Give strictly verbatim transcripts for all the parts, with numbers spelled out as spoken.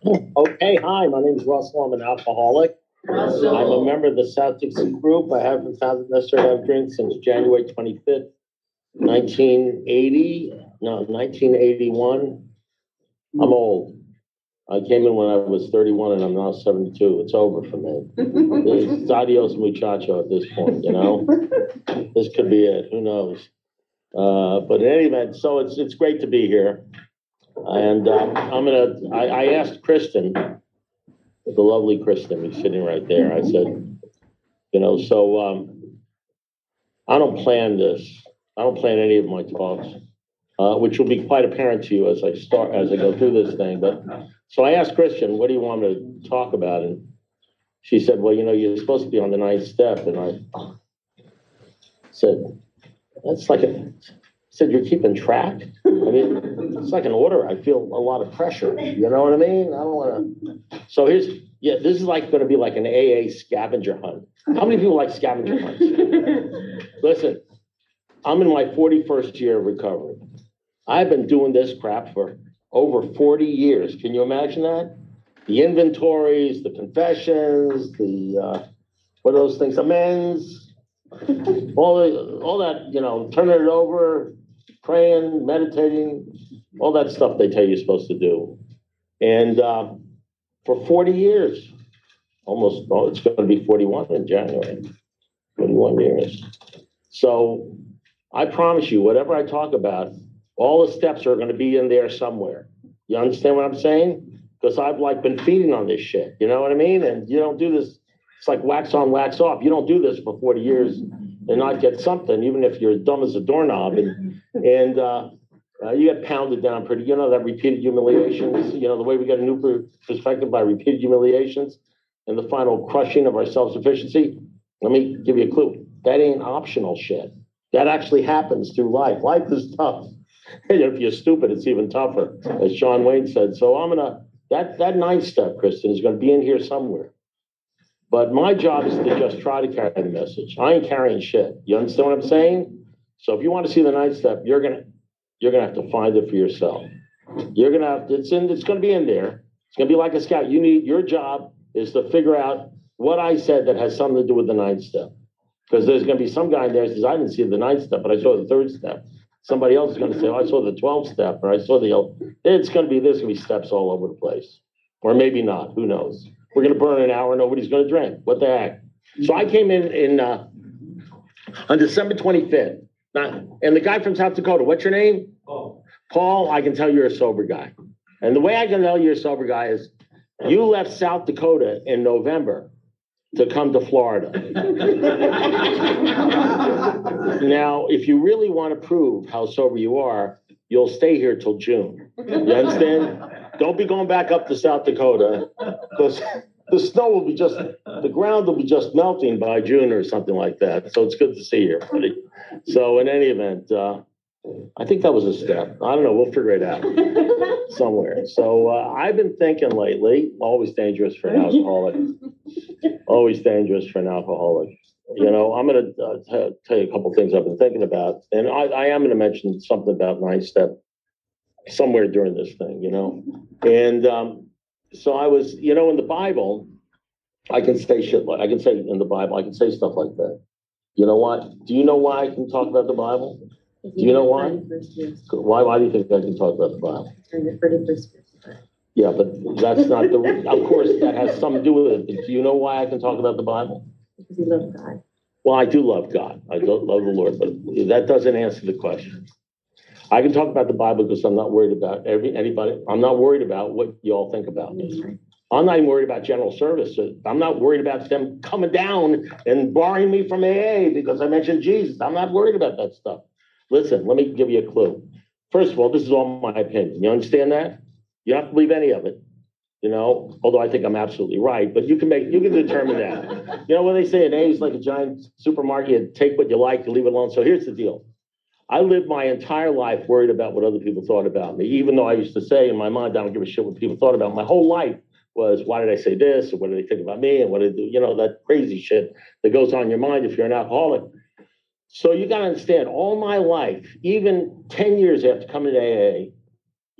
Okay, hi, my name is Russell. I'm an alcoholic. Russell. I'm a member of the South Dixie Group. I haven't found it necessary to have drinks since January twenty-fifth, nineteen eighty. No, nineteen eighty-one. I'm old. I came in when I was thirty-one and I'm now seventy-two. It's over for me. It's adios muchacho at this point, you know? This could be it. Who knows? Uh, but in any event, so it's it's great to be here. And uh, I'm gonna. I, I asked Kristen, the lovely Kristen, who's sitting right there. I said, you know, so um, I don't plan this. I don't plan any of my talks, uh, which will be quite apparent to you as I start as I go through this thing. But so I asked Kristen, what do you want me to talk about? And she said, well, you know, you're supposed to be on the ninth step. And I said, that's like a. I said, you're keeping track? I mean, it's like an order. I feel a lot of pressure. You know what I mean? I don't want to. So here's, yeah, this is like going to be like an A A scavenger hunt. How many people like scavenger hunts? Listen, I'm in my forty-first year of recovery. I've been doing this crap for over forty years. Can you imagine that? The inventories, the confessions, the, uh, what are those things? Amends, all, the, all that, you know, turning it over, praying, meditating, all that stuff they tell you you're supposed to do. And uh, for forty years, almost, oh, it's going to be forty-one in January, forty-one years. So I promise you, whatever I talk about, all the steps are going to be in there somewhere. You understand what I'm saying? Because I've like been feeding on this shit. You know what I mean? And you don't do this. It's like wax on, wax off. You don't do this for forty years and not get something, even if you're as dumb as a doorknob. And and uh, uh, you get pounded down pretty. You know that repeated humiliations. You know the way we get a new perspective by repeated humiliations and the final crushing of our self-sufficiency. Let me give you a clue. That ain't optional shit. That actually happens through life. Life is tough. And if you're stupid, it's even tougher, as Sean Wayne said. So I'm gonna that that ninth step, Kristen, is gonna be in here somewhere. But my job is to just try to carry the message. I ain't carrying shit. You understand what I'm saying? So if you want to see the ninth step, you're gonna you're gonna have to find it for yourself. You're gonna have to, it's in it's gonna be in there. It's gonna be like a scout. You need your job is to figure out what I said that has something to do with the ninth step. Because there's going to be some guy in there who says, I didn't see the ninth step, but I saw the third step. Somebody else is going to say, oh, I saw the twelfth step, or I saw the, it's going to be, there's going to be steps all over the place. Or maybe not, who knows? We're going to burn an hour, nobody's going to drink. What the heck? So I came in, in uh, on December twenty-fifth. Now, and the guy from South Dakota, what's your name? Paul. Paul, I can tell you're a sober guy. And the way I can tell you're a sober guy is you left South Dakota in November to come to Florida. Now, if you really want to prove how sober you are, you'll stay here till June. You understand? Don't be going back up to South Dakota because the snow will be just, the ground will be just melting by June or something like that. So it's good to see you, buddy. So in any event, uh, I think that was a step. I don't know. We'll figure it out somewhere. So uh, I've been thinking lately, always dangerous for an alcoholic. Always dangerous for an alcoholic. You know, I'm going to uh, t- tell you a couple of things I've been thinking about. And I, I am going to mention something about ninth step somewhere during this thing, you know. And um, so I was, you know, in the Bible, I can say shit like, I can say in the Bible, I can say stuff like that. You know what? Do you know why I can talk about the Bible? Do you know why? Why, why do you think I can talk about the Bible? Yeah, but that's not the, of course, that has something to do with it. But do you know why I can talk about the Bible? Because you love God. Well, I do love God. I do love the Lord, but that doesn't answer the question. I can talk about the Bible because I'm not worried about every anybody. I'm not worried about what you all think about me. I'm not even worried about general service. I'm not worried about them coming down and barring me from A A because I mentioned Jesus. I'm not worried about that stuff. Listen, let me give you a clue. First of all, this is all my opinion. You understand that? You don't have to believe any of it, you know, although I think I'm absolutely right, but you can make, you can determine that. You know, when they say an A is like a giant supermarket, take what you like, you leave it alone. So here's the deal. I lived my entire life worried about what other people thought about me, even though I used to say in my mind, I don't give a shit what people thought about me. My whole life was, why did I say this? Or what did they think about me? And what did I do? You know, that crazy shit that goes on in your mind if you're an alcoholic. So you got to understand, all my life, even ten years after coming to A A,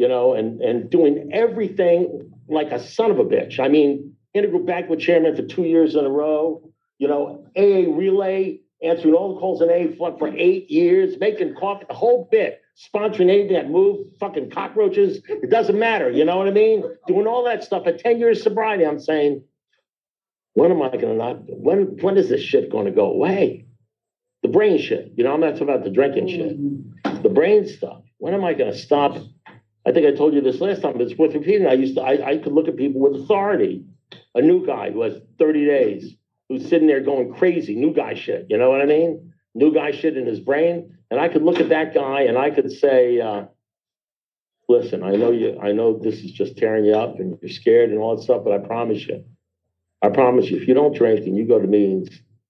you know, and, and doing everything like a son of a bitch. I mean, integral banquet chairman for two years in a row, you know, A A relay, answering all the calls in A A for, for eight years, making coffee, the whole bit, sponsoring anything that moved, fucking cockroaches, it doesn't matter, you know what I mean? Doing all that stuff at ten years sobriety, I'm saying, when am I gonna not, when, when is this shit gonna go away? The brain shit, you know, I'm not talking about the drinking shit. The brain stuff, when am I gonna stop? I think I told you this last time, but it's worth repeating. I used to, I, I could look at people with authority. A new guy who has thirty days, who's sitting there going crazy, new guy shit, you know what I mean? New guy shit in his brain. And I could look at that guy and I could say, uh, listen, I know you, I know this is just tearing you up and you're scared and all that stuff, but I promise you, I promise you, if you don't drink and you go to meetings,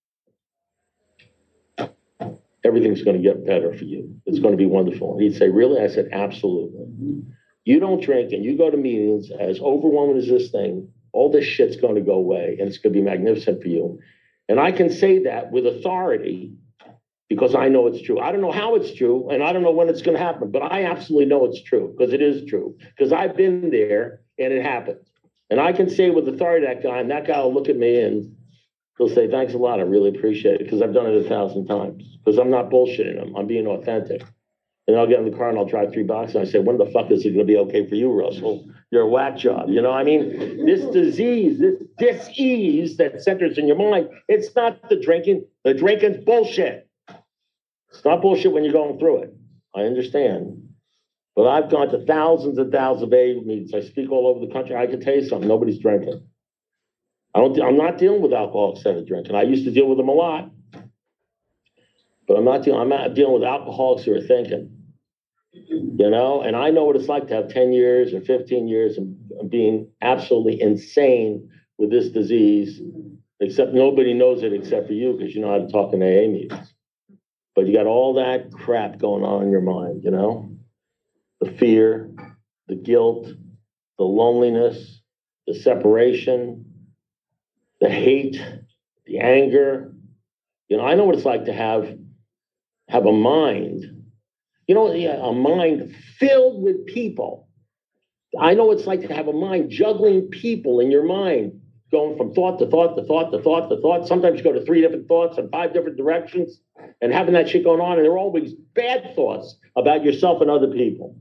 everything's going to get better for you. It's going to be wonderful. And he'd say, really? I said, absolutely. You don't drink and you go to meetings, as overwhelming as this thing, all this shit's going to go away and it's going to be magnificent for you. And I can say that with authority because I know it's true. I don't know how it's true and I don't know when it's going to happen, but I absolutely know it's true because it is true because I've been there and it happened. And I can say with authority that guy, and that guy will look at me and he'll say, thanks a lot. I really appreciate it because I've done it a thousand times because I'm not bullshitting him. I'm being authentic. And I'll get in the car and I'll drive three blocks and I say, when the fuck is it going to be okay for you, Russell? You're a whack job. You know, I mean, this disease, this dis-ease that centers in your mind, it's not the drinking. The drinking's bullshit. It's not bullshit when you're going through it. I understand. But I've gone to thousands and thousands of A A meetings. I speak all over the country. I can tell you something. Nobody's drinking. I don't, I'm not dealing with alcoholics that are drinking. I used to deal with them a lot. But I'm not dealing, I'm not dealing with alcoholics who are thinking, you know, and I know what it's like to have ten years or fifteen years of being absolutely insane with this disease, except nobody knows it except for you because you know how to talk in A A meetings. But you got all that crap going on in your mind, you know, the fear, the guilt, the loneliness, the separation, the hate, the anger. You know, I know what it's like to have have a mind, you know, a mind filled with people. I know what it's like to have a mind juggling people in your mind, going from thought to thought to thought to thought to thought. Sometimes you go to three different thoughts and five different directions and having that shit going on. And they're always bad thoughts about yourself and other people.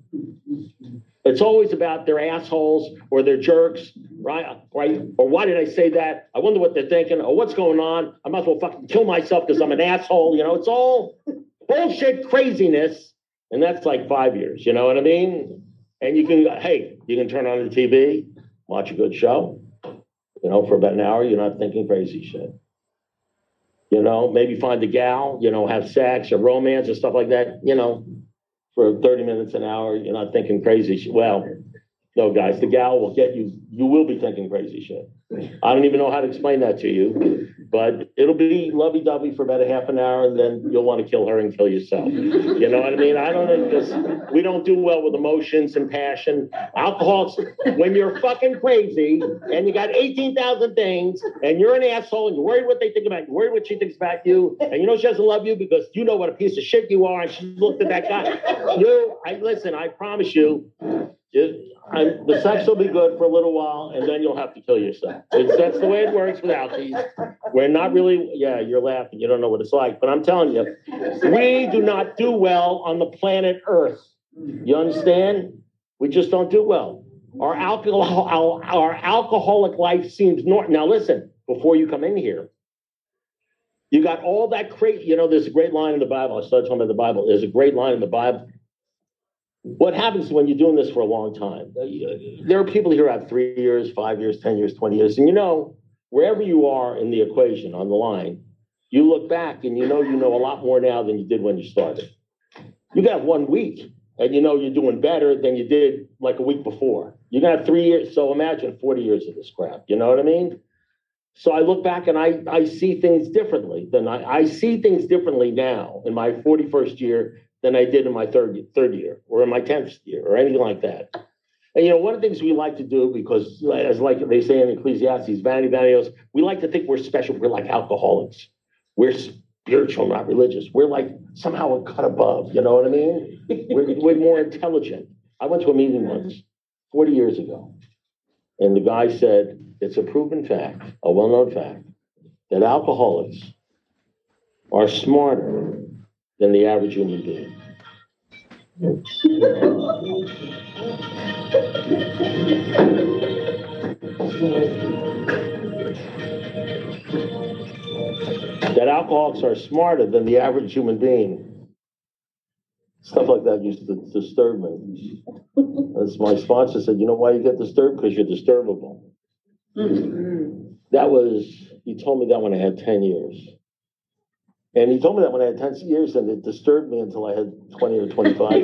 It's always about their assholes or their jerks, right? Right? Or why did I say that? I wonder what they're thinking. Or what's going on? I might as well fucking kill myself because I'm an asshole. You know, it's all bullshit craziness. And that's like five years, you know what I mean? And you can, hey, you can turn on the T V, watch a good show, you know, for about an hour, you're not thinking crazy shit. You know, maybe find a gal, you know, have sex or romance or stuff like that, you know, for thirty minutes, an hour, you're not thinking crazy shit. Well, no, guys, the gal will get you, you will be thinking crazy shit. I don't even know how to explain that to you, but it'll be lovey-dovey for about a half an hour, and then you'll want to kill her and kill yourself. You know what I mean? I don't know, because we don't do well with emotions and passion. Alcoholics, when you're fucking crazy, and you got eighteen thousand things, and you're an asshole, and you're worried what they think about you, you're worried what she thinks about you, and you know she doesn't love you because you know what a piece of shit you are, and she looked at that guy. You, I listen, I promise you, you I'm, the sex will be good for a little while, and then you'll have to kill yourself. It's, that's the way it works with alkies. We're not really, yeah, you're laughing. You don't know what it's like. But I'm telling you, we do not do well on the planet Earth. You understand? We just don't do well. Our, alcohol, our, our alcoholic life seems normal. Now, listen, before you come in here, you got all that crazy, you know, there's a great line in the Bible. I started talking about the Bible. There's a great line in the Bible. What happens when you're doing this for a long time? There are people here who have three years, five years, ten years, twenty years. And you know, wherever you are in the equation on the line, you look back and you know you know a lot more now than you did when you started. You got one week and you know you're doing better than you did like a week before. You got three years. So imagine forty years of this crap. You know what I mean? So I look back and I, I see things differently than I, I see things differently now in my forty-first year than I did in my third, third year or in my tenth year or anything like that. And, you know, one of the things we like to do, because as like they say in Ecclesiastes, vanity, vanity, we like to think we're special. We're like alcoholics. We're spiritual, not religious. We're like somehow a cut above, you know what I mean? We're, we're more intelligent. I went to a meeting once, forty years ago, and the guy said, it's a proven fact, a well-known fact, that alcoholics are smarter than the average human being. That alcoholics are smarter than the average human being. Stuff like that used to disturb me. As my sponsor said, you know why you get disturbed? Because you're disturbable. Mm-hmm. That was, he told me that when I had ten years. And he told me that when I had ten years, and it disturbed me until I had twenty or twenty-five.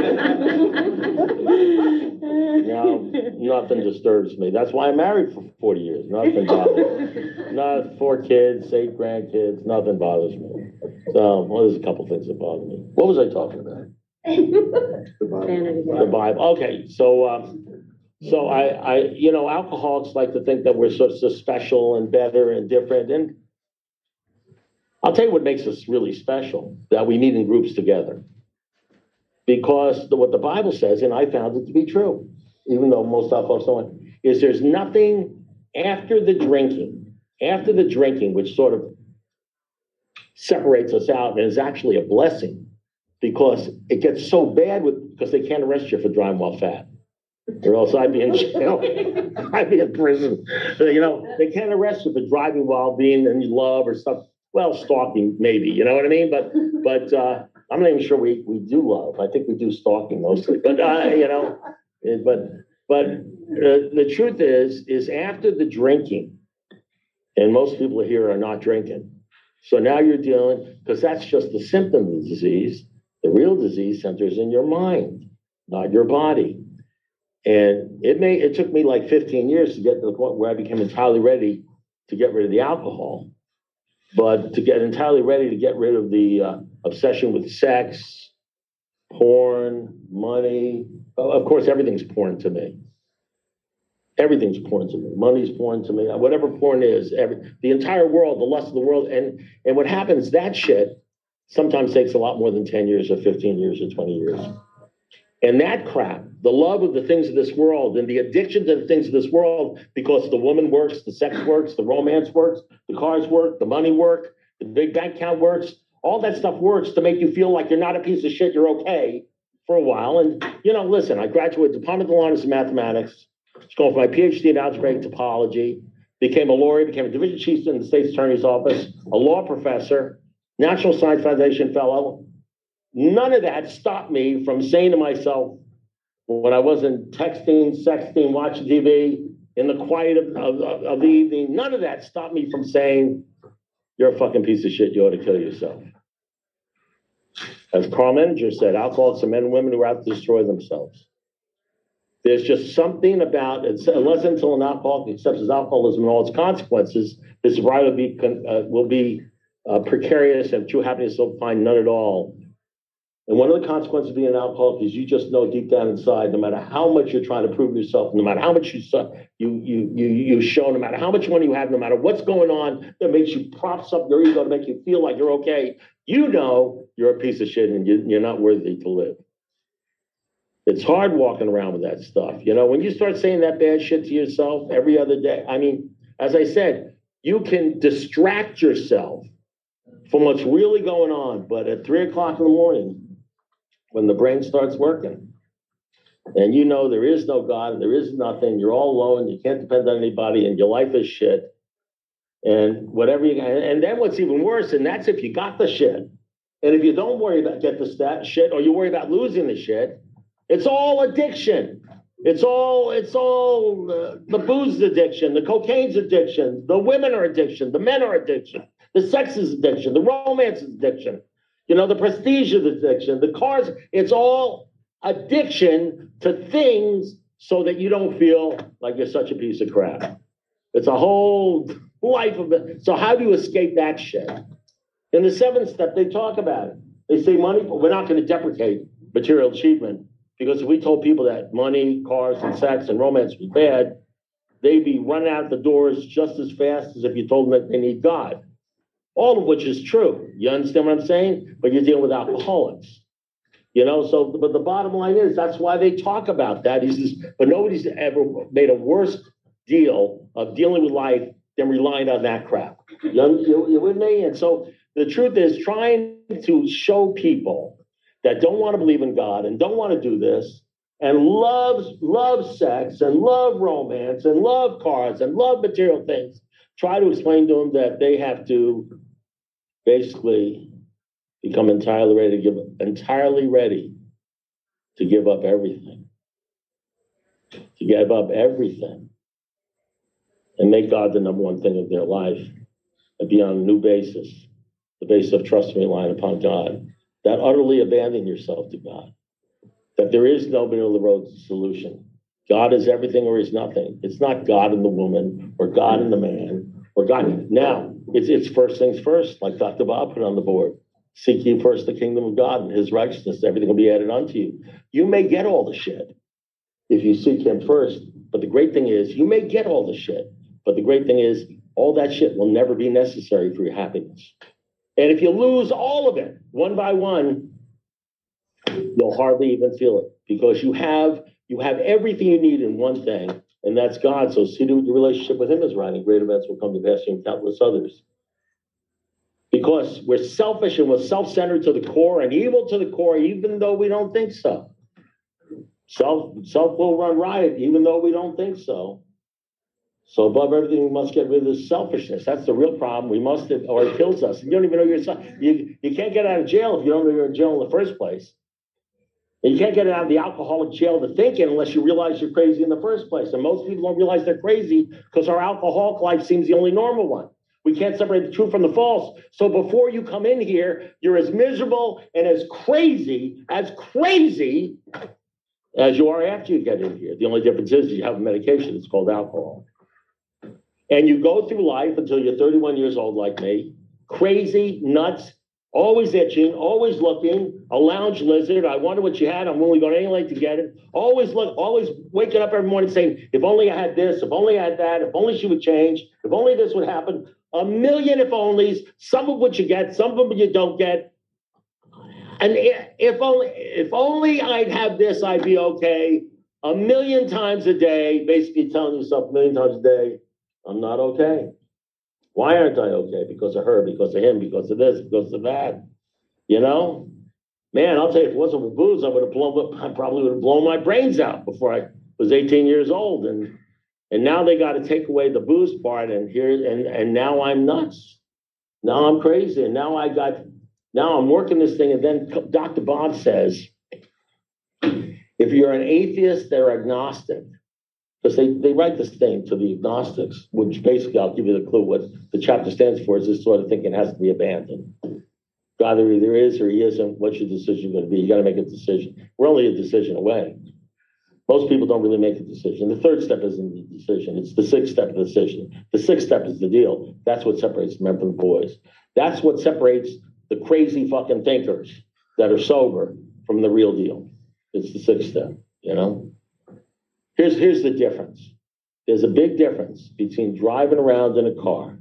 Now, nothing disturbs me. That's why I married for forty years. Nothing bothers me. Not four kids, eight grandkids, nothing bothers me. So, well, there's a couple things that bother me. What was I talking about? The Bible. The Bible. Okay, so, um, so I, I, you know, alcoholics like to think that we're so, so special and better and different. And I'll tell you what makes us really special, that we meet in groups together. Because the, what the Bible says, and I found it to be true, even though most alcoholics don't, is there's nothing after the drinking, after the drinking, which sort of separates us out and is actually a blessing, because it gets so bad with, because they can't arrest you for driving while fat. Or else I'd be in jail. I'd be in prison. You know, they can't arrest you for driving while being in love or stuff. Well, stalking, maybe, you know what I mean? But but uh, I'm not even sure we, we do love. I think we do stalking mostly. But, uh, you know, it, but but uh, the truth is, is after the drinking, and most people here are not drinking. So now you're dealing, because that's just the symptom of the disease. The real disease centers in your mind, not your body. And it may it took me like fifteen years to get to the point where I became entirely ready to get rid of the alcohol. But to get entirely ready to get rid of the uh, obsession with sex, porn, money, of course, everything's porn to me. Everything's porn to me. Money's porn to me. Whatever porn is, every, the entire world, the lust of the world. And, and what happens, that shit sometimes takes a lot more than ten years or fifteen years or twenty years. And that crap, the love of the things of this world and the addiction to the things of this world, because the woman works, the sex works, the romance works, the cars work, the money work, the big bank account works, all that stuff works to make you feel like you're not a piece of shit, you're okay for a while. And, you know, listen, I graduated Department of Honors in Mathematics, was going for my PhD in algebraic topology, became a lawyer, became a division chief in the state's attorney's office, a law professor, National Science Foundation fellow. None of that stopped me from saying to myself, when I wasn't texting, sexting, watching T V, in the quiet of, of, of the evening, none of that stopped me from saying, you're a fucking piece of shit, you ought to kill yourself. As Carl Menninger said, alcoholics are men and women who are out to destroy themselves. There's just something about it, unless until an alcoholic accepts his alcoholism and all its consequences, his sobriety will be, uh, will be uh, precarious, and true happiness will find none at all. And one of the consequences of being an alcoholic is you just know deep down inside, no matter how much you're trying to prove yourself, no matter how much you you you you you show, no matter how much money you have, no matter what's going on that makes you props up your ego to make you feel like you're okay, you know you're a piece of shit and you, you're not worthy to live. It's hard walking around with that stuff. You know, when you start saying that bad shit to yourself every other day, I mean, as I said, you can distract yourself from what's really going on, but at three o'clock in the morning, when the brain starts working, and you know there is no God, there is nothing, you're all alone, you can't depend on anybody, and your life is shit, and whatever you, and, and then what's even worse, and that's if you got the shit, and if you don't worry about get the stat shit, or you worry about losing the shit, it's all addiction. It's all, it's all uh, the booze addiction, the cocaine's addiction, the women are addiction, the men are addiction, the sex is addiction, the romance is addiction. You know, the prestige of addiction, the cars, it's all addiction to things so that you don't feel like you're such a piece of crap. It's a whole life of it. So how do you escape that shit? In the seventh step, they talk about it. They say money, but we're not going to deprecate material achievement, because if we told people that money, cars, and sex and romance was bad, they'd be running out the doors just as fast as if you told them that they need God. All of which is true. You understand what I'm saying? But you're dealing with alcoholics. You know, so, but the bottom line is, that's why they talk about that. He says, but nobody's ever made a worse deal of dealing with life than relying on that crap. You, you, you with me? And so the truth is, trying to show people that don't want to believe in God and don't want to do this and loves, love sex and love romance and love cars and love material things, try to explain to them that they have to basically become entirely ready to give entirely ready to give up everything, to give up everything, and make God the number one thing of their life, and be on a new basis, the basis of trust and relying upon God. That utterly abandon yourself to God. That there is no middle of the road solution. God is everything or he's nothing. It's not God in the woman or God in the man or God. Now, it's it's first things first, like Doctor Bob put on the board. Seek ye first the kingdom of God and his righteousness. Everything will be added unto you. You may get all the shit if you seek him first. But the great thing is, you may get all the shit. But the great thing is, all that shit will never be necessary for your happiness. And if you lose all of it, one by one, you'll hardly even feel it, because you have you have everything you need in one thing, and that's God. So see the relationship with him is right, and great events will come to pass and countless others. Because we're selfish and we're self-centered to the core and evil to the core, even though we don't think so. Self, self will run riot, even though we don't think so. So above everything, we must get rid of this selfishness. That's the real problem. We must, or it kills us. You don't even know you're, you, you can't get out of jail if you don't know you're in jail in the first place. And you can't get out of the alcoholic jail to thinking unless you realize you're crazy in the first place. And most people don't realize they're crazy because our alcoholic life seems the only normal one. We can't separate the true from the false. So before you come in here, you're as miserable and as crazy, as crazy as you are after you get in here. The only difference is you have a medication. It's called alcohol. And you go through life until you're thirty-one years old like me, crazy, nuts, always itching, always looking, a lounge lizard. I wonder what you had. I'm willing to go to any length to get it. Always look, always waking up every morning saying, if only I had this, if only I had that, if only she would change, if only this would happen. A million if onlys, some of which you get, some of them you don't get. And if only, if only I'd have this, I'd be okay. A million times a day, basically telling yourself a million times a day, I'm not okay. Why aren't I okay? Because of her, because of him, because of this, because of that. You know? Man, I'll tell you, if it wasn't for booze, I would have blown, I probably would have blown my brains out before I was eighteen years old. And and now they got to take away the booze part, and here and and now I'm nuts. Now I'm crazy, and now I got now I'm working this thing, and then Doctor Bob says, if you're an atheist or agnostic, because they, they write this thing to the agnostics, which basically, I'll give you the clue, what the chapter stands for is this sort of thinking has to be abandoned. God either is or he isn't. What's your decision going to be? You got to make a decision. We're only a decision away. Most people don't really make a decision. The third step isn't the decision. It's the sixth step of the decision. The sixth step is the deal. That's what separates men from the boys. That's what separates the crazy fucking thinkers that are sober from the real deal. It's the sixth step, you know? Here's, here's the difference. There's a big difference between driving around in a car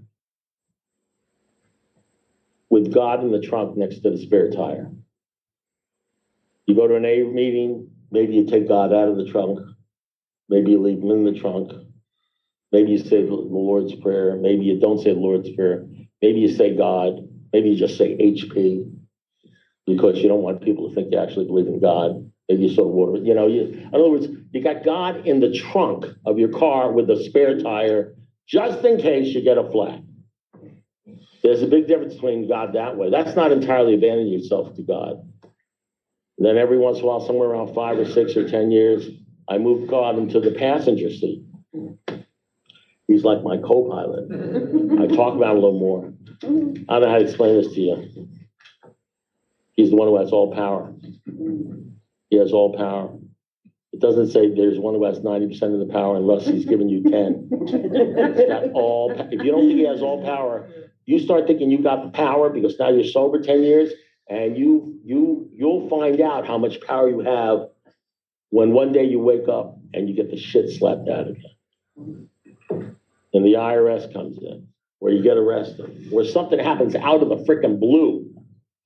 with God in the trunk next to the spare tire. You go to an A meeting, maybe you take God out of the trunk. Maybe you leave him in the trunk. Maybe you say the Lord's Prayer. Maybe you don't say the Lord's Prayer. Maybe you say God. Maybe you just say H P because you don't want people to think you actually believe in God. Maybe you sort of water, you know, you, in other words, you got God in the trunk of your car with a spare tire, just in case you get a flat. There's a big difference between God that way. That's not entirely abandoning yourself to God. And then every once in a while, somewhere around five or six or ten years, I moved God into the passenger seat. He's like my co-pilot. I talk about it a little more. I don't know how to explain this to you. He's the one who has all power. He has all power. It doesn't say there's one who has ninety percent of the power unless he's given you ten. He's got all, if you don't think he has all power, you start thinking you got the power because now you're sober ten years, and you, you, you'll find out how much power you have when one day you wake up and you get the shit slapped out of you. And the I R S comes in, where you get arrested, where something happens out of the freaking blue.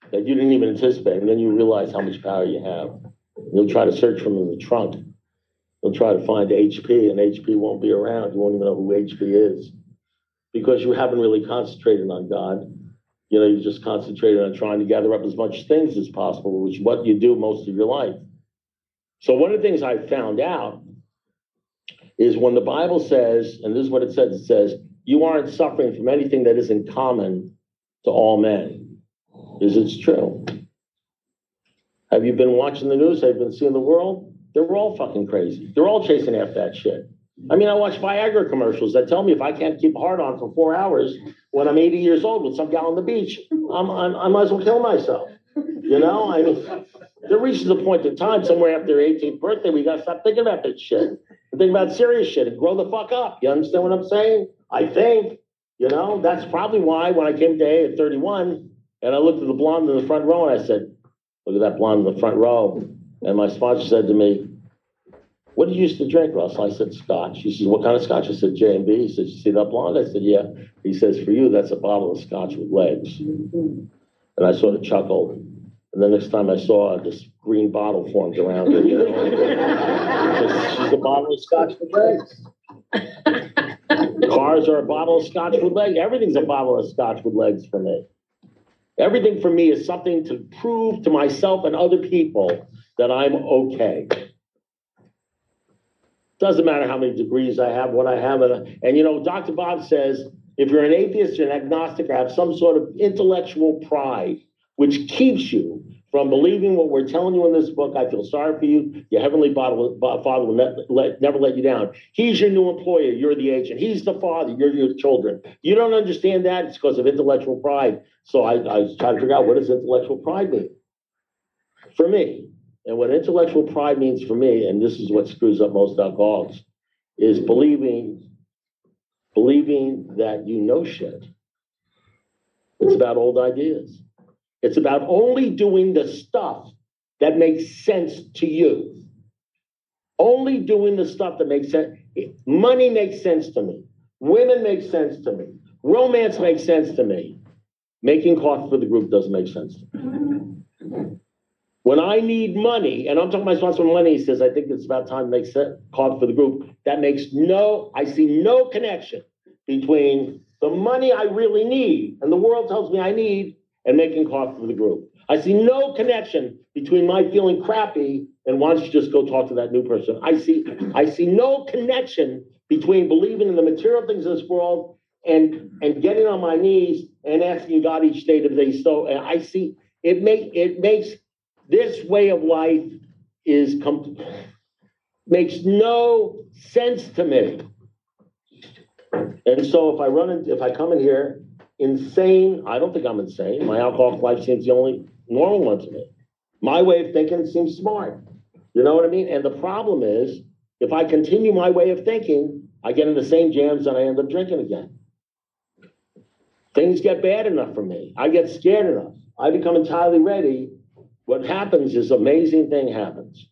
that you didn't even anticipate, and then you realize how much power you have. You'll try to search for them in the trunk. You'll try to find H P, and H P won't be around. You won't even know who H P is because you haven't really concentrated on God. You know, you just concentrated on trying to gather up as much things as possible, which is what you do most of your life. So one of the things I found out is when the Bible says, and this is what it says, it says, you aren't suffering from anything that isn't common to all men. Is it true? Have you been watching the news? Have you been seeing the world? They're all fucking crazy. They're all chasing after that shit. I mean, I watch Viagra commercials that tell me if I can't keep a hard on for four hours when I'm eighty years old with some gal on the beach, I'm, I'm, I might as well kill myself. You know, I mean, there reaches a point in time somewhere after their eighteenth birthday, we got to stop thinking about that shit and think about serious shit and grow the fuck up. You understand what I'm saying? I think, you know, that's probably why when I came to A at thirty-one and I looked at the blonde in the front row and I said, look at that blonde in the front row. And my sponsor said to me, what did you used to drink, Russell? I said, scotch. He says, what kind of scotch? I said, J and B. He said, you see that blonde? I said, yeah. He says, for you, that's a bottle of scotch with legs. And I sort of chuckled. And the next time I saw her, this green bottle formed around her, you know? She's a bottle of scotch with legs. Cars are a bottle of scotch with legs. Everything's a bottle of scotch with legs for me. Everything for me is something to prove to myself and other people that I'm okay. Doesn't matter how many degrees I have, what I have. And, and you know, Doctor Bob says, if you're an atheist, you're an agnostic, or have some sort of intellectual pride, which keeps you from believing what we're telling you in this book, I feel sorry for you. Your heavenly Father will ne- let, never let you down. He's your new employer. You're the agent. He's the father. You're your children. You don't understand that. It's because of intellectual pride. So I, I try to figure out, what does intellectual pride mean? For me, and what intellectual pride means for me, and this is what screws up most alcoholics, is believing, believing that you know shit. It's about old ideas. It's about only doing the stuff that makes sense to you. Only doing the stuff that makes sense. Money makes sense to me. Women make sense to me. Romance makes sense to me. Making coffee for the group doesn't make sense to me. When I need money, and I'm talking to my sponsor money, he says, I think it's about time to make coffee for the group. That makes no, I see no connection between the money I really need, and the world tells me I need, and making coffee for the group. I see no connection between my feeling crappy and why don't you just go talk to that new person. I see, I see no connection between believing in the material things of this world and, and getting on my knees and asking God each day to be so. And I see, it, make, it makes, this way of life is com- makes no sense to me. And so if I run in, if I come in here insane, I don't think I'm insane. My alcoholic life seems the only normal one to me. My way of thinking seems smart. You know what I mean? And the problem is, if I continue my way of thinking, I get in the same jams and I end up drinking again. Things get bad enough for me. I get scared enough. I become entirely ready. What happens is, amazing thing happens.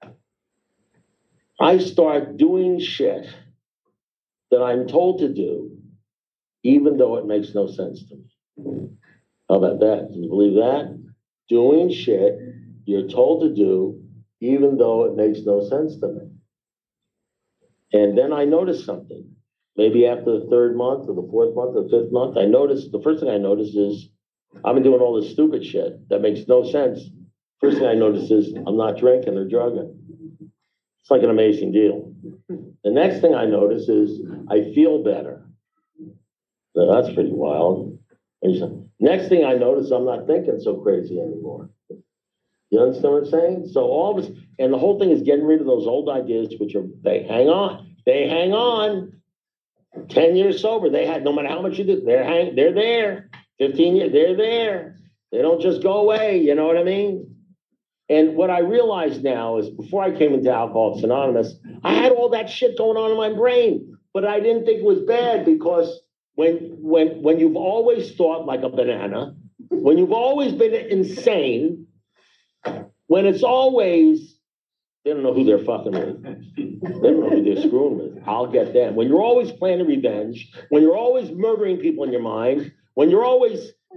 I start doing shit that I'm told to do, even though it makes no sense to me. How about that? Can you believe that? Doing shit you're told to do, even though it makes no sense to me. And then I notice something. Maybe after the third month or the fourth month or the fifth month, I notice, the first thing I notice is I've been doing all this stupid shit that makes no sense. First thing I notice is I'm not drinking or drugging. It's like an amazing deal. The next thing I notice is I feel better. Now, that's pretty wild. Next thing I notice, I'm not thinking so crazy anymore. You understand what I'm saying? So all this, and the whole thing is getting rid of those old ideas, which are, they hang on. They hang on. ten years sober, they had, no matter how much you do, they're hang, they're there. fifteen years, they're there. They don't just go away, you know what I mean? And what I realize now is, before I came into Alcoholics Anonymous, I had all that shit going on in my brain, but I didn't think it was bad, because when when when you've always thought like a banana, when you've always been insane, when it's always, they don't know who they're fucking with. They don't know who they're screwing with. I'll get them. When you're always planning revenge, when you're always murdering people in your mind, when you're always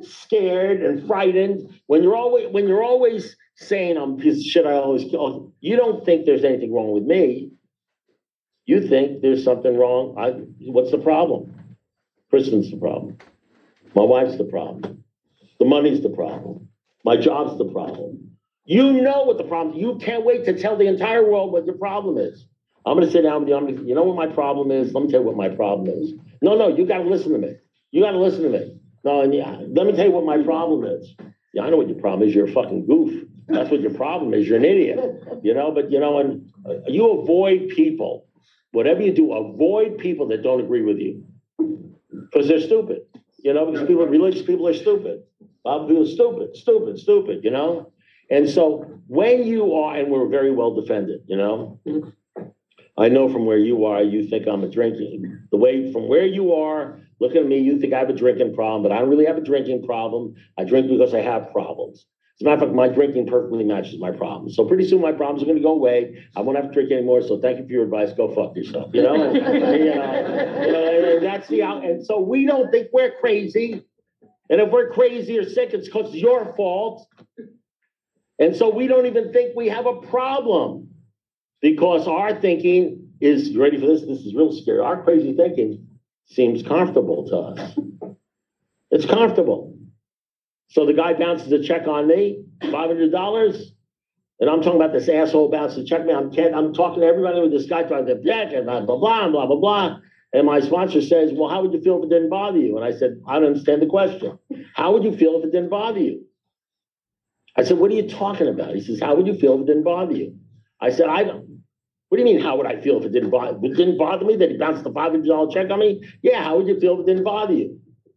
scared and frightened, when you're always when you're always saying I'm a piece of shit, I always kill, you don't think there's anything wrong with me. You think there's something wrong. I, what's the problem? Kristen's the problem. My wife's the problem. The money's the problem. My job's the problem. You know what the problem is. You can't wait to tell the entire world what your problem is. I'm going to sit down with you. I'm gonna, you know what my problem is? Let me tell you what my problem is. No, no, you got to listen to me. You got to listen to me. No, and yeah, let me tell you what my problem is. Yeah, I know what your problem is. You're a fucking goof. That's what your problem is. You're an idiot. You know, but you know, and uh, you avoid people. Whatever you do, avoid people that don't agree with you. Because they're stupid. You know, because people, religious people are stupid. A lot of people are stupid, stupid, stupid, you know? And so when you are, and we're very well defended, you know? I know from where you are, you think I'm a drinking. The way from where you are, look at me, you think I have a drinking problem, but I don't really have a drinking problem. I drink because I have problems. As a matter of fact, my drinking perfectly matches my problems. So pretty soon my problems are going to go away. I won't have to drink anymore. So thank you for your advice. Go fuck yourself. You know, and, you know, you know and that's the out. And so we don't think we're crazy. And if we're crazy or sick, it's because it's your fault. And so we don't even think we have a problem because our thinking is, you ready for this? This is real scary. Our crazy thinking seems comfortable to us. It's comfortable. So the guy bounces a check on me, five hundred dollars, and I'm talking about this asshole bounces a check me. I'm I'm talking to everybody with this guy trying to blah, blah, blah, blah, blah, blah, blah. And my sponsor says, well, how would you feel if it didn't bother you? And I said, I don't understand the question. How would you feel if it didn't bother you? I said, what are you talking about? He says, how would you feel if it didn't bother you? I said, I don't. What do you mean, how would I feel if it didn't bother me? It didn't bother me that he bounced the five hundred dollars check on me? Yeah, how would you feel if it didn't bother you?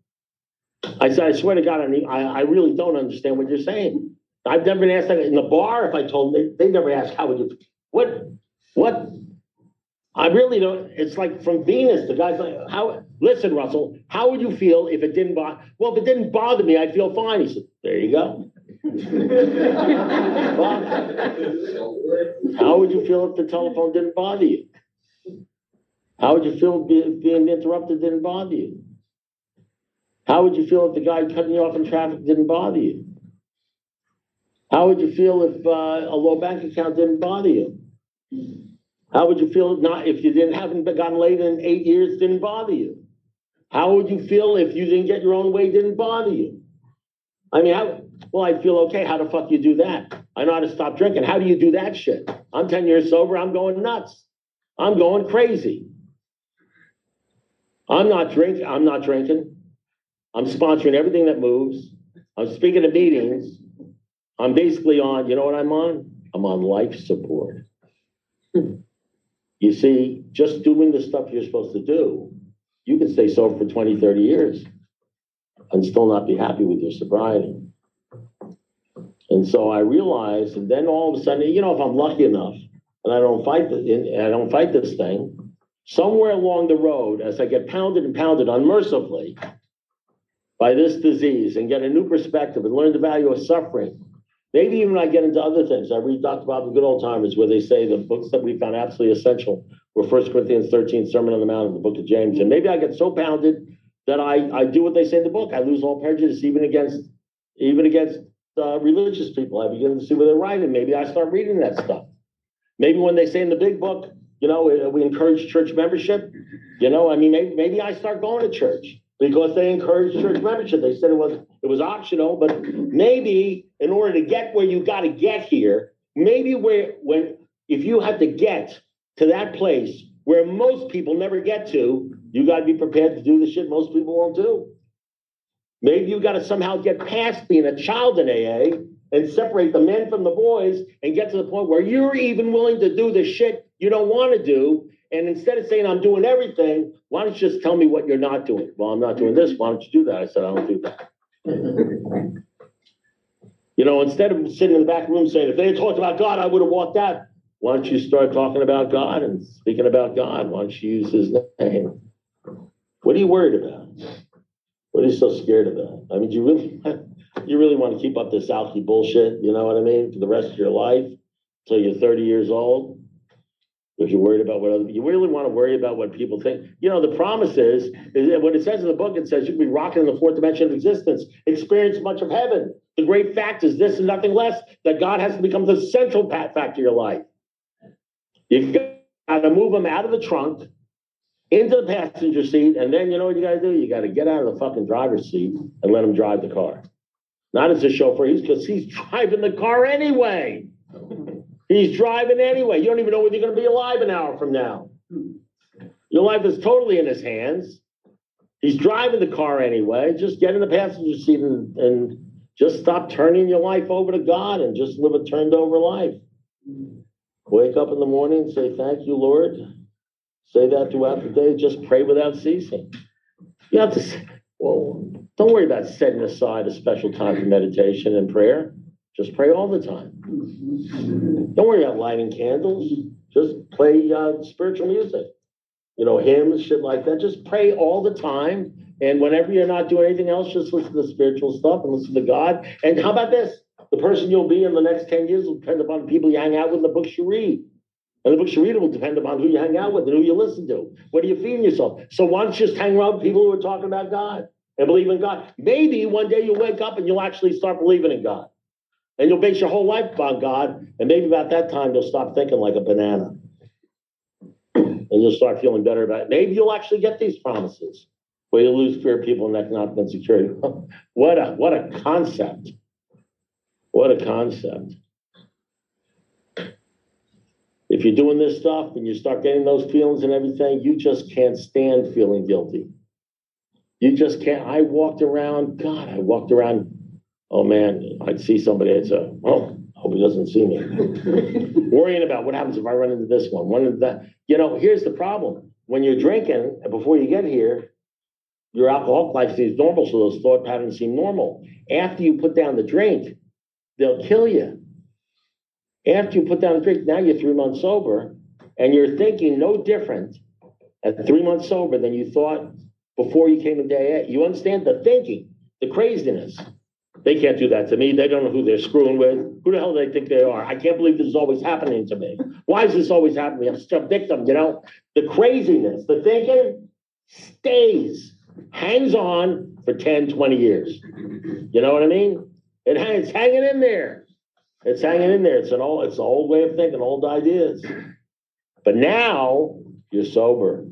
I said, I swear to God, I, I really don't understand what you're saying. I've never been asked that in the bar. If I told them, they, they never asked, how would you, what, what? I really don't, it's like from Venus, the guy's like, how, listen, Russell, how would you feel if it didn't bother, well, if it didn't bother me, I'd feel fine. He said, there you go. Well, how would you feel if the telephone didn't bother you? How would you feel if being interrupted didn't bother you? How would you feel if the guy cutting you off in traffic didn't bother you? How would you feel if uh, a low bank account didn't bother you? How would you feel not if you didn't haven't gotten laid in eight years didn't bother you? How would you feel if you didn't get your own way didn't bother you? I mean, how, well, I'd feel okay. How the fuck you do that? I know how to stop drinking. How do you do that shit? I'm ten years sober. I'm going nuts. I'm going crazy. I'm not drinking. I'm not drinking. I'm sponsoring everything that moves. I'm speaking at meetings. I'm basically on, you know what I'm on? I'm on life support. You see, just doing the stuff you're supposed to do, you can stay sober for twenty, thirty years and still not be happy with your sobriety. And so I realized, and then all of a sudden, you know, if I'm lucky enough and I don't fight the, and I don't fight this thing, somewhere along the road, as I get pounded and pounded unmercifully by this disease and get a new perspective and learn the value of suffering. Maybe even I get into other things. I read Doctor Bob the Good Old Timers where they say the books that we found absolutely essential were First Corinthians thirteen, Sermon on the Mount, and the book of James. And maybe I get so pounded that I, I do what they say in the book. I lose all prejudice even against even against uh, religious people. I begin to see where they're right, and maybe I start reading that stuff. Maybe when they say in the big book, you know, we, we encourage church membership, you know, I mean, maybe, maybe I start going to church. Because they encouraged church membership. They said it was it was optional, but maybe in order to get where you got to get here, maybe where when if you have to get to that place where most people never get to, you got to be prepared to do the shit most people won't do. Maybe you got to somehow get past being a child in A A and separate the men from the boys and get to the point where you're even willing to do the shit you don't want to do. And instead of saying, I'm doing everything, why don't you just tell me what you're not doing? Well, I'm not doing this. Why don't you do that? I said, I don't do that. You know, instead of sitting in the back room saying, if they had talked about God, I would have walked out. Why don't you start talking about God and speaking about God? Why don't you use his name? What are you worried about? What are you so scared about? I mean, do you really, you really want to keep up this alky bullshit, you know what I mean, for the rest of your life, until you're thirty years old? If you're worried about what other, you really want to worry about what people think. You know, the promise is, is that what it says in the book, it says you can be rocking in the fourth dimension of existence, experience much of heaven. The great fact is this and nothing less, that God has to become the central fact of your life. You've got to move him out of the trunk, into the passenger seat, and then you know what you got to do? You got to get out of the fucking driver's seat and let him drive the car. Not as a chauffeur, he's because he's driving the car anyway. He's driving anyway. You don't even know whether you're going to be alive an hour from now. Your life is totally in his hands. He's driving the car anyway. Just get in the passenger seat and, and just stop turning your life over to God and just live a turned over life. Wake up in the morning and say, thank you, Lord. Say that throughout the day. Just pray without ceasing. You have to say, well, don't worry about setting aside a special time for meditation and prayer. Just pray all the time. Don't worry about lighting candles. Just play uh, spiritual music. You know, hymns, shit like that. Just pray all the time. And whenever you're not doing anything else, just listen to spiritual stuff and listen to God. And how about this? The person you'll be in the next ten years will depend upon the people you hang out with and the books you read. And the books you read will depend upon who you hang out with and who you listen to. What are you feeding yourself? So why don't you just hang around with people who are talking about God and believe in God? Maybe one day you'll wake up and you'll actually start believing in God. And you'll base your whole life on God. And maybe about that time, you'll stop thinking like a banana. And you'll start feeling better about it. Maybe you'll actually get these promises where you lose fear of people and economic insecurity. What a, what a concept. What a concept. If you're doing this stuff and you start getting those feelings and everything, you just can't stand feeling guilty. You just can't. I walked around, God, I walked around, oh man, I'd see somebody, I'd say, oh, hope he doesn't see me. Worrying about what happens if I run into this one, one into that. You know, here's the problem. When you're drinking, and before you get here, your alcoholic life seems normal, so those thought patterns seem normal. After you put down the drink, they'll kill you. After you put down the drink, now you're three months sober, and you're thinking no different at three months sober than you thought before you came into A A. You understand the thinking, the craziness. They can't do that to me. They don't know who they're screwing with. Who the hell do they think they are? I can't believe this is always happening to me. Why is this always happening? I'm such a victim, you know? The craziness, the thinking stays, hangs on for ten, twenty years. You know what I mean? It, it's hanging in there. It's hanging in there. It's an old, it's an old way of thinking, old ideas. But now you're sober.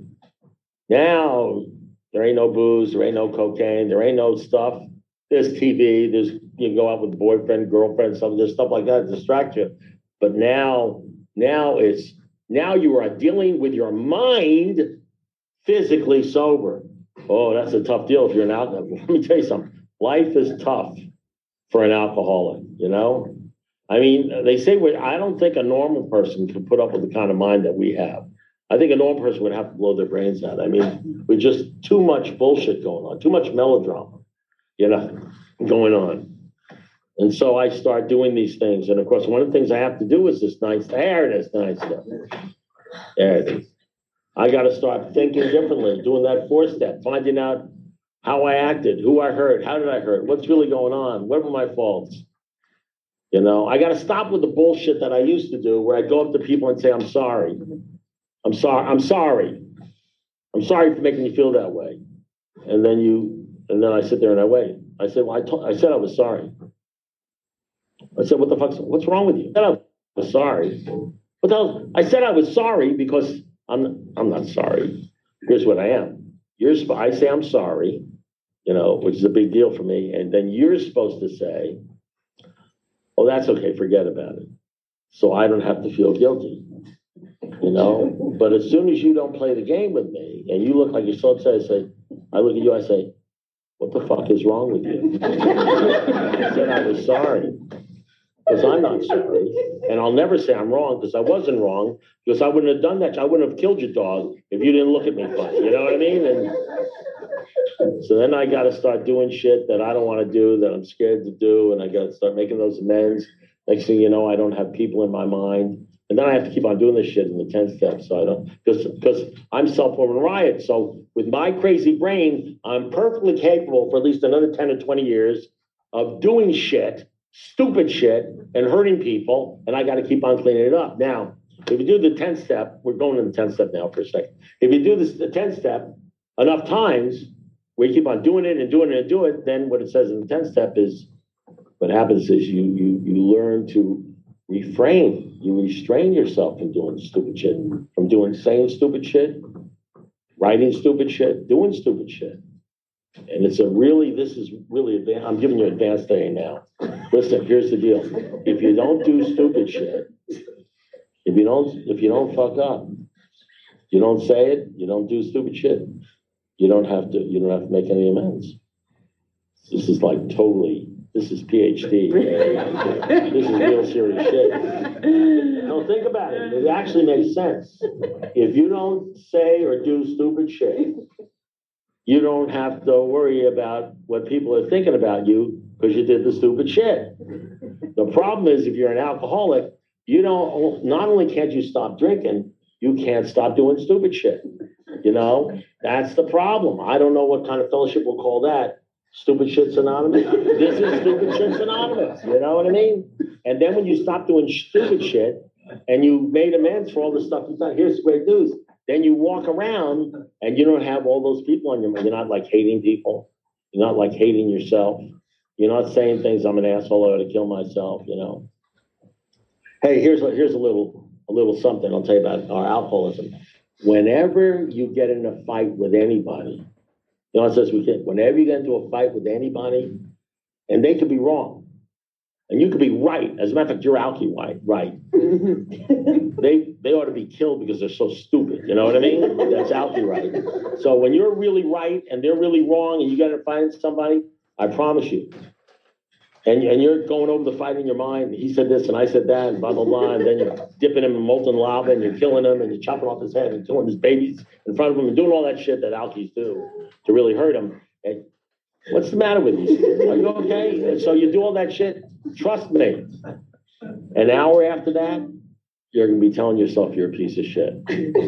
Now there ain't no booze, there ain't no cocaine, there ain't no stuff. There's T V, there's you can go out with boyfriend, girlfriend, something, there's stuff like that to distract you. But now, now it's now you are dealing with your mind physically sober. Oh, that's a tough deal if you're an alcoholic. Let me tell you something. Life is tough for an alcoholic, you know? I mean, they say, we, I don't think a normal person can put up with the kind of mind that we have. I think a normal person would have to blow their brains out. I mean, with just too much bullshit going on, too much melodrama, you know, going on. And so I start doing these things. And of course, one of the things I have to do is this nice, there it is, nice stuff. There it is. I got to start thinking differently, doing that four step, finding out how I acted, who I hurt, how did I hurt, what's really going on, what were my faults? You know, I got to stop with the bullshit that I used to do where I go up to people and say, I'm sorry. I'm sorry. I'm sorry. I'm sorry for making you feel that way. And then you, and then I sit there and I wait. I said, well, I, told, I said I was sorry. I said, what the fuck, what's wrong with you? I said I was sorry. What the hell? I said I was sorry because I'm, I'm not sorry. Here's what I am. You're, I say I'm sorry, you know, which is a big deal for me. And then you're supposed to say, oh, that's okay, forget about it. So I don't have to feel guilty, you know? But as soon as you don't play the game with me and you look like you're so upset, I say, I look at you, I say, what the fuck is wrong with you? I said I was sorry, because I'm not sorry. And I'll never say I'm wrong, because I wasn't wrong, because I wouldn't have done that. I wouldn't have killed your dog if you didn't look at me funny, you know what I mean? And so then I got to start doing shit that I don't want to do, that I'm scared to do, and I got to start making those amends. Next thing you know, I don't have people in my mind. And then I have to keep on doing this shit in the tenth step. So I don't, because because I'm self-forming riot. So with my crazy brain, I'm perfectly capable for at least another ten or twenty years of doing shit, stupid shit, and hurting people. And I got to keep on cleaning it up. Now, if you do the tenth step, we're going to the tenth step now for a second. If you do this, the tenth step enough times, where you keep on doing it and doing it and doing it, then what it says in the tenth step is, what happens is you you you learn to refrain, you restrain yourself from doing stupid shit, from doing saying stupid shit, writing stupid shit, doing stupid shit. And it's a really, this is really, advanced. I'm giving you advanced A A now. Listen, here's the deal. If you don't do stupid shit, if you don't, if you don't fuck up, you don't say it, you don't do stupid shit, you don't have to, you don't have to make any amends. This is like totally, this is PhD. This is real serious shit. Don't think about it. It actually makes sense. If you don't say or do stupid shit, you don't have to worry about what people are thinking about you because you did the stupid shit. The problem is if you're an alcoholic, you don't, not only can't you stop drinking, you can't stop doing stupid shit. You know, that's the problem. I don't know what kind of fellowship we'll call that. Stupid Shit's Anonymous. This is Stupid Shit's Anonymous. You know what I mean? And then when you stop doing stupid shit and you made amends for all the stuff you've done, here's the great news. Then you walk around and you don't have all those people on your mind. You're not like hating people. You're not like hating yourself. You're not saying things, I'm an asshole, I ought to kill myself, you know. Hey, here's a, here's a little a little something I'll tell you about our alcoholism. Whenever you get in a fight with anybody, you know, it says we can, whenever you get into a fight with anybody, and they could be wrong, and you could be right. As a matter of fact, you're alky right, right. they they ought to be killed because they're so stupid. You know what I mean? That's alky right. So when you're really right and they're really wrong, and you got to find somebody, I promise you. And, and you're going over the fight in your mind. He said this and I said that and blah, blah, blah. And then you're dipping him in molten lava and you're killing him and you're chopping off his head and killing his babies in front of him and doing all that shit that alkies do to really hurt him. And what's the matter with you? Are you okay? And so you do all that shit. Trust me. An hour after that, you're going to be telling yourself you're a piece of shit.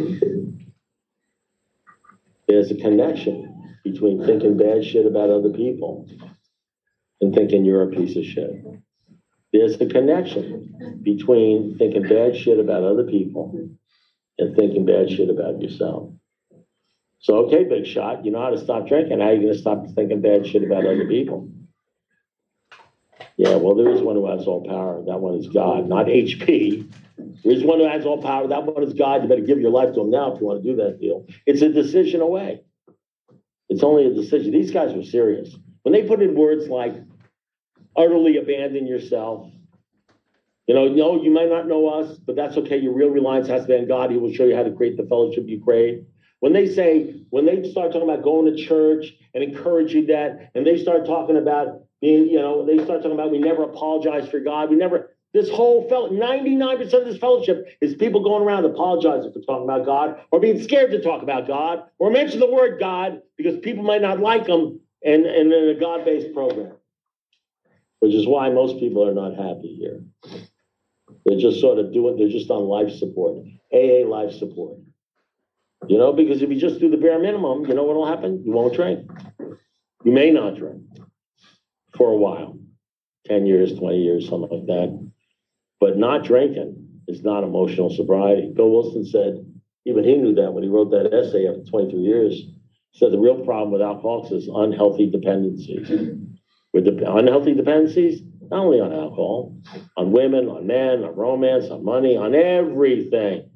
There's a connection between thinking bad shit about other people and thinking you're a piece of shit. There's a connection between thinking bad shit about other people and thinking bad shit about yourself. So, okay, big shot, you know how to stop drinking. How are you going to stop thinking bad shit about other people? Yeah, well, there is one who has all power. That one is God, not H P. There is one who has all power. That one is God. You better give your life to him now if you want to do that deal. It's a decision away. It's only a decision. These guys were serious. When they put in words like utterly abandon yourself, you know, no, you might not know us, but that's okay. Your real reliance has to be on God. He will show you how to create the fellowship you crave. When they say, when they start talking about going to church and encouraging that, and they start talking about being, you know, they start talking about we never apologize for God. We never, this whole fellow, ninety-nine percent of this fellowship is people going around apologizing for talking about God or being scared to talk about God or mention the word God because people might not like them and, and in a God-based program. Which is why most people are not happy here. They're just sort of doing, they're just on life support, A A life support. You know, because if you just do the bare minimum, you know what will happen? You won't drink. You may not drink for a while, ten years, twenty years, something like that. But not drinking is not emotional sobriety. Bill Wilson said, even he knew that when he wrote that essay after twenty-two years. He said the real problem with alcoholics is unhealthy dependencies. With the unhealthy dependencies, not only on alcohol, on women, on men, on romance, on money, on everything.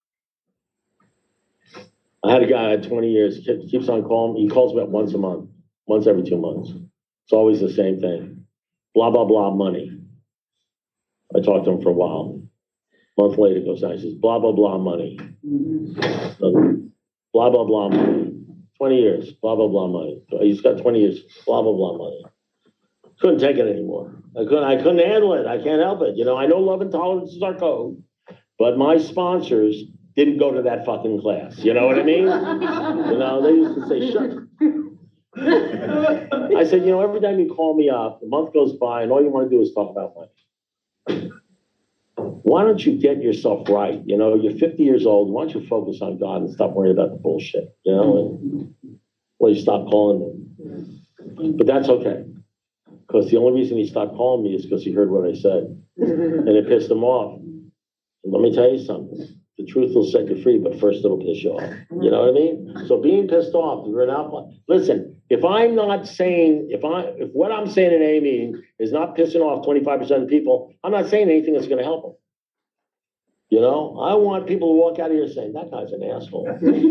I had a guy at twenty years, keeps on calling me. He calls me up once a month, once every two months. It's always the same thing. Blah, blah, blah, money. I talked to him for a while. A month later, he goes down, he says, blah, blah, blah, money. So, blah, blah, blah, money. twenty years, blah, blah, blah, money. He's got twenty years, blah, blah, blah, money. Couldn't take it anymore. I couldn't, I couldn't handle it. I can't help it. You know, I know love and tolerance is our code, but my sponsors didn't go to that fucking class. You know what I mean? You know, they used to say, shut. I said, you know, every time you call me up, a month goes by and all you want to do is talk about money. Why don't you get yourself right? You know, you're fifty years old. Why don't you focus on God and stop worrying about the bullshit? You know, and well, you stop calling them. But that's okay. Because the only reason he stopped calling me is because he heard what I said. And it pissed him off. And let me tell you something. The truth will set you free, but first it'll piss you off. You know what I mean? So being pissed off, you're an outlaw. Listen, if I'm not saying, if I, if what I'm saying in a meeting is not pissing off twenty-five percent of the people, I'm not saying anything that's going to help them. You know, I want people to walk out of here saying, that guy's an asshole.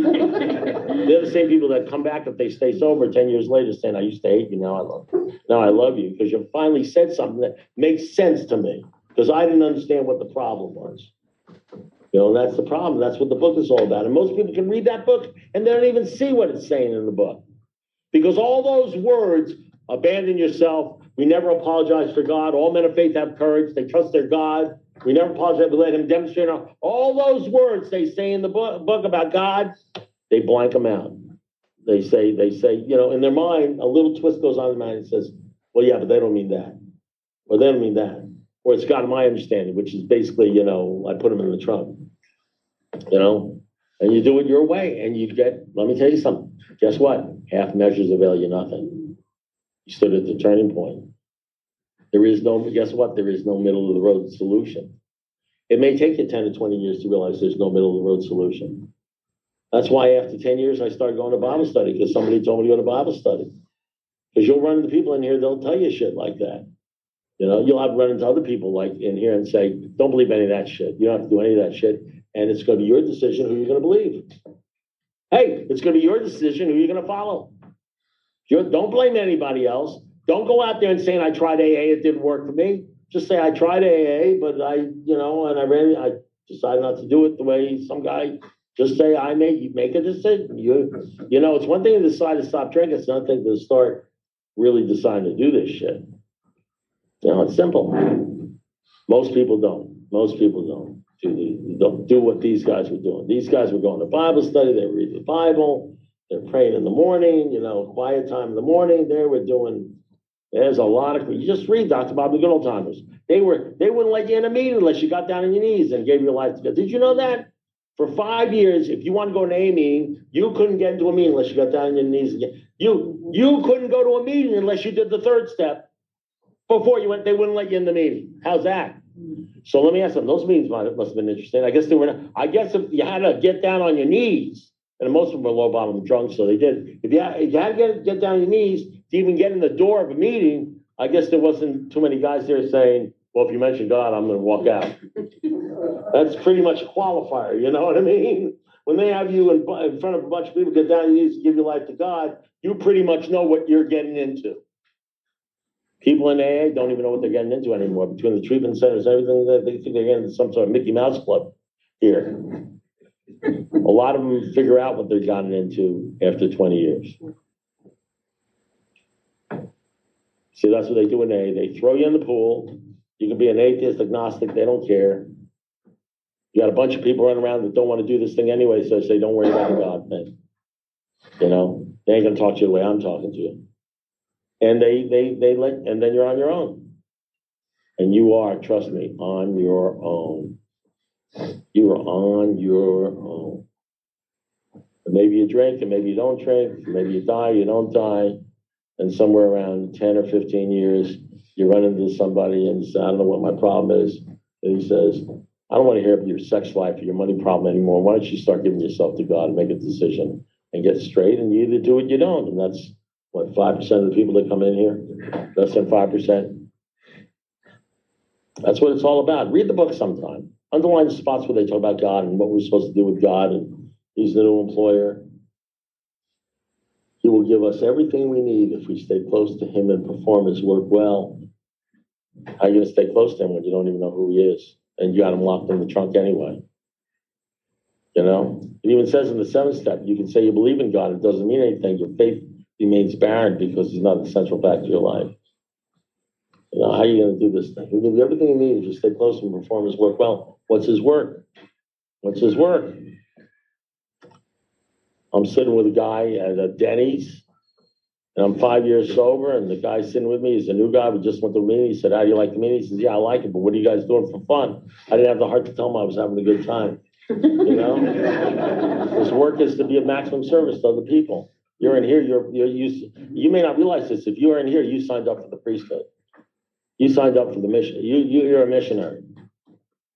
They're the same people that come back if they stay sober ten years later saying, I used to hate you, now I love you. Now I love you because you finally said something that makes sense to me because I didn't understand what the problem was. You know, that's the problem. That's what the book is all about. And most people can read that book and they don't even see what it's saying in the book. Because all those words, abandon yourself, we never apologize for God, all men of faith have courage, they trust their God, we never apologize, we let him demonstrate. Our, all those words they say in the book, book about God, they blank them out. They say, they say, you know, in their mind, a little twist goes on in their mind and says, well, yeah, but they don't mean that. Or they don't mean that. Or it's God, my understanding, which is basically, you know, I put them in the trunk. You know, and you do it your way, and you get, let me tell you something. Guess what? Half measures avail you nothing. You stood at the turning point. There is no, guess what? There is no middle of the road solution. It may take you ten to twenty years to realize there's no middle of the road solution. That's why after ten years, I started going to Bible study, because somebody told me to go to Bible study. Because you'll run into people in here, they'll tell you shit like that. You know, you'll have run into other people like in here and say, don't believe any of that shit. You don't have to do any of that shit. And it's going to be your decision who you're going to believe. Hey, it's going to be your decision who you're going to follow. You're, don't blame anybody else. Don't go out there and saying, I tried A A, it didn't work for me. Just say, I tried A A, but I, you know, and I ran, I decided not to do it the way some guy, just say, I made, you make a decision. You, you know, it's one thing to decide to stop drinking. It's another thing to start really deciding to do this shit. You know, it's simple. Most people don't. Most people don't. Do, don't do what these guys were doing. These guys were going to Bible study. They were reading the Bible. They're praying in the morning, you know, quiet time in the morning. They were doing, there's a lot of, you just read Doctor Bob the Good Old Timers. They were, they wouldn't let you in a meeting unless you got down on your knees and gave your life to God. Did you know that? For five years, if you want to go to a meeting, you couldn't get into a meeting unless you got down on your knees again. You, you couldn't go to a meeting unless you did the third step. Before you went, they wouldn't let you in the meeting. How's that? So let me ask them, those meetings might have, must have been interesting. I guess they were, I guess if you had to get down on your knees, and most of them were low bottom drunk, so they did. If you had, if you had to get, get down on your knees to even get in the door of a meeting, I guess there wasn't too many guys there saying, well, if you mention God, I'm going to walk out. That's pretty much a qualifier, you know what I mean? When they have you in, in front of a bunch of people, get down on your knees to give your life to God, you pretty much know what you're getting into. People in A A don't even know what they're getting into anymore. Between the treatment centers, everything, they think they're getting into some sort of Mickey Mouse Club here. A lot of them figure out what they've gotten into after twenty years. See, that's what they do in A A. They throw you in the pool. You can be an atheist, agnostic, they don't care. You got a bunch of people running around that don't want to do this thing anyway, so they say, don't worry about the God thing. You know, they ain't going to talk to you the way I'm talking to you. And they, they, they let, and then you're on your own. And you are, trust me, on your own. You are on your own. And maybe you drink, and maybe you don't drink. Maybe you die, you don't die. And somewhere around ten or fifteen years, you run into somebody and say, I don't know what my problem is. And he says, I don't want to hear about your sex life or your money problem anymore. Why don't you start giving yourself to God and make a decision and get straight? And you either do it or you don't. And that's what, five percent of the people that come in here? Less than five percent. That's what it's all about. Read the book sometime. Underline the spots where they talk about God and what we're supposed to do with God. And he's the new employer. He will give us everything we need if we stay close to him and perform his work well. How are you going to stay close to him when you don't even know who he is? And you got him locked in the trunk anyway. You know? It even says in the seventh step, you can say you believe in God. It doesn't mean anything. Your faith remains barren because he's not the central fact of your life. You know, how are you going to do this thing? He'll give you everything you need if you stay close and perform his work well. What's his work? What's his work? I'm sitting with a guy at a Denny's, and I'm five years sober, and the guy sitting with me, he's a new guy, we just went to a meeting. He said, how do you like the meeting? He says, yeah, I like it, but what are you guys doing for fun? I didn't have the heart to tell him I was having a good time. You know? His work is to be of maximum service to other people. You're in here, you're, you're you, you may not realize this. If you are in here, you signed up for the priesthood. You signed up for the mission. You, you, you're a missionary.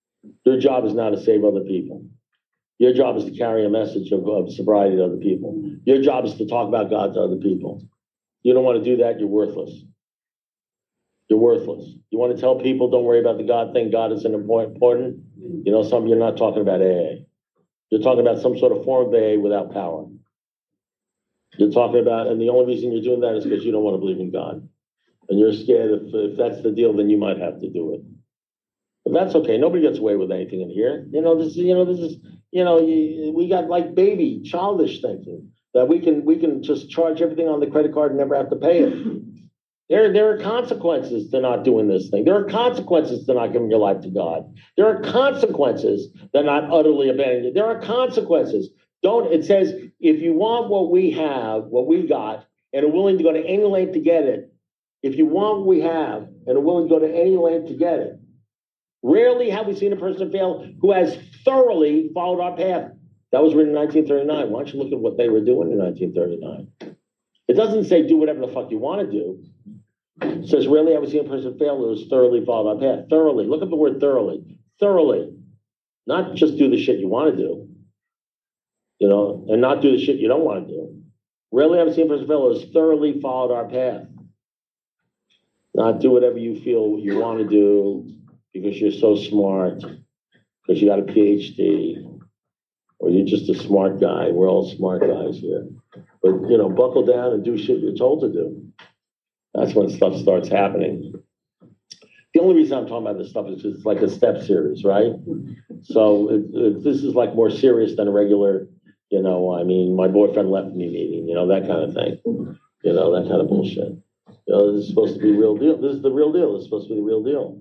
Your job is not to save other people. Your job is to carry a message of, of sobriety to other people. Your job is to talk about God to other people. You don't want to do that, you're worthless. You're worthless. You want to tell people, don't worry about the God thing, God isn't important. You know, some you're not talking about A A. You're talking about some sort of form of A A without power. You're talking about, and the only reason you're doing that is because you don't want to believe in God. And you're scared if, if that's the deal, then you might have to do it. But that's okay. Nobody gets away with anything in here. You know, this is, you know, this is, you know, you, we got like baby, childish thinking that we can, we can just charge everything on the credit card and never have to pay it. There, there are consequences to not doing this thing. There are consequences to not giving your life to God. There are consequences to not utterly abandoning you. There are consequences. Don't, it says, if you want what we have, what we got, and are willing to go to any length to get it, if you want what we have and are willing to go to any length to get it, rarely have we seen a person fail who has thoroughly followed our path. That was written in nineteen thirty-nine. Why don't you look at what they were doing in nineteen thirty-nine? It doesn't say do whatever the fuck you want to do. It says rarely have we seen a person fail who has thoroughly followed our path. Thoroughly. Look at the word thoroughly. Thoroughly. Not just do the shit you want to do, you know, and not do the shit you don't want to do. Rarely have we seen a person fail who has thoroughly followed our path. Not do whatever you feel you want to do because you're so smart, because you got a P H D, or you're just a smart guy. We're all smart guys here. But, you know, buckle down and do shit you're told to do. That's when stuff starts happening. The only reason I'm talking about this stuff is because it's like a step series, right? So it, it, this is like more serious than a regular, you know, I mean, my boyfriend left me meeting, you know, that kind of thing. You know, that kind of bullshit. You know, this is supposed to be real deal. This is the real deal. This is supposed to be the real deal.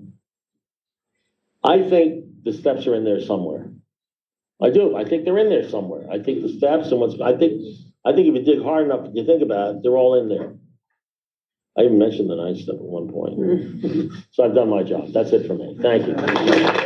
I think the steps are in there somewhere. I do. I think they're in there somewhere. I think the steps and what's, I think, I think if you dig hard enough, if you think about it, they're all in there. I even mentioned the ninth step at one point. So I've done my job. That's it for me. Thank you.